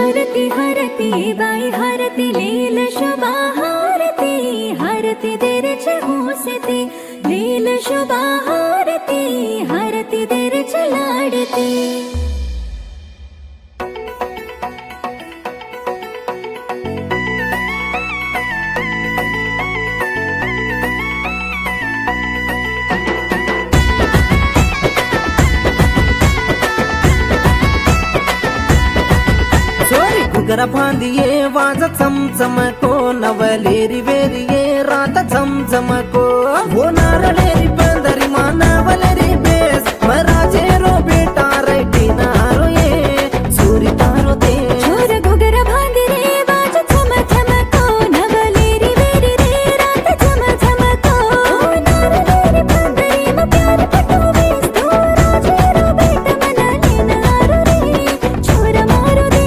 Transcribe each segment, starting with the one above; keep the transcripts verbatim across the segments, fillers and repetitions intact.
हारती हारती by हारती Leel Shobha हारती हारती देरच होसती Leel Shobha हारती हारती देरच लाडती घुगरा फांदिये was चमचमको नवलेरी वेरिये रात चमचमको होणार लेरी पंदरी मानवलेरी base मराजे रो बेटा रेटी नारो ये सूरी तारो ते छोर घुगरा फांदी रे वाज चमचमको नवलेरी वेरी रे रात चमचमको होणार लेरी पंदरी मा प्यार पटो बेस तो राजे रो बेटा मना लेनारो रे छोर मारो दे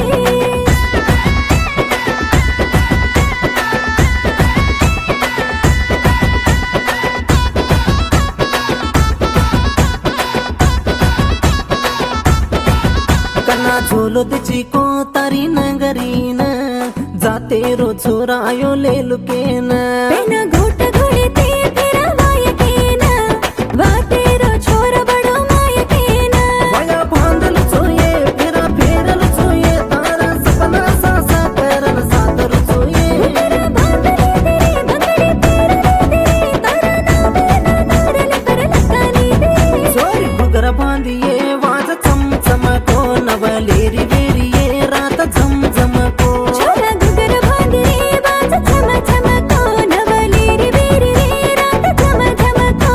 झोलो तिची कोतारी नगरीन जाते रो छोरायो लेलुकेन पेना घोट घोळीते फिरा वायकेन वाटे रो छोर बडो मायकेन वया भांदल चोये फिरा फेरल चोये तारा सपना सासा करन सातर चोये उतर भांदले तेरे बंगडी पेरले तेरे तारा नामे नारले पर लकाली दे चोरी घुगरा बांधिये वाज चमचमको नवलेरी वेरिये रात झमझमको छोरा घुगरा बांधी रे वाज चमचमको नवलेरी वेरी रे रात चमचमको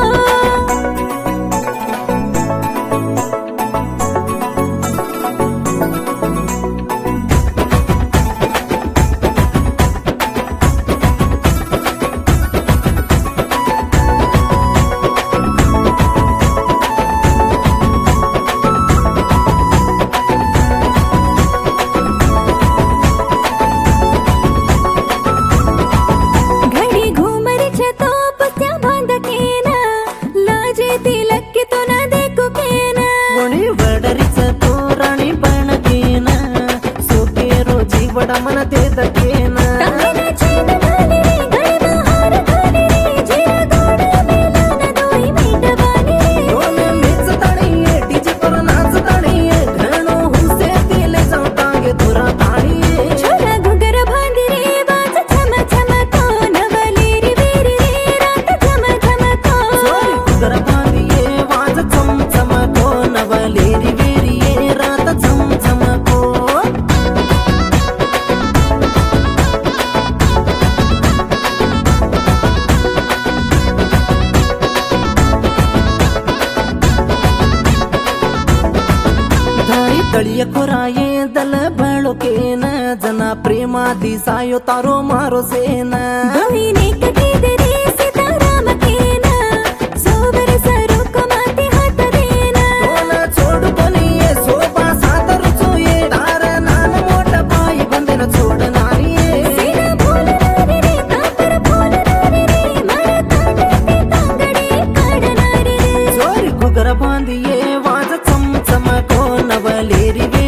घडी घुमरीचे तो पस्त्या बांधकेन लाजे तिलक की तो ना देखो केन वणी वडरीच तो राणी बनकेन सोके रोजी वडा मन ते दकेन तांगेना चैन घाली रे गळेमा हार घाली रे जिया गोड मेलान दोई मीठवानी रे दोन मीच ताणीये डीजे पर नाच ताणीये घणो हुसे तिले जाऊ टांगे तुरा ताणीये छोरा घुगरा बांधी रे वाज चमचमको नवलेरी वेरी रे रात चमचमको चोरी घुगरा बांधिये वाज चमचमको नवलेरी वेरिये रात झमझमको धाई तळिय खोराये दल बळोकेन जना प्रेमा दिसायो तारो मारो सेन दोहीने कटी दे रे सीताराम केन सोबर सरोक माते हात देन तोना छोड कोणीये सोपा सातर चोये तार नान मोठ पायी बंदेन छोड नारीये सीना बोलणारी रे तापर बोलणारी रे मला तांडते तांगडी काढणारी रे चोरी घुगरा बांधिये वाज चमचमको नवलेरी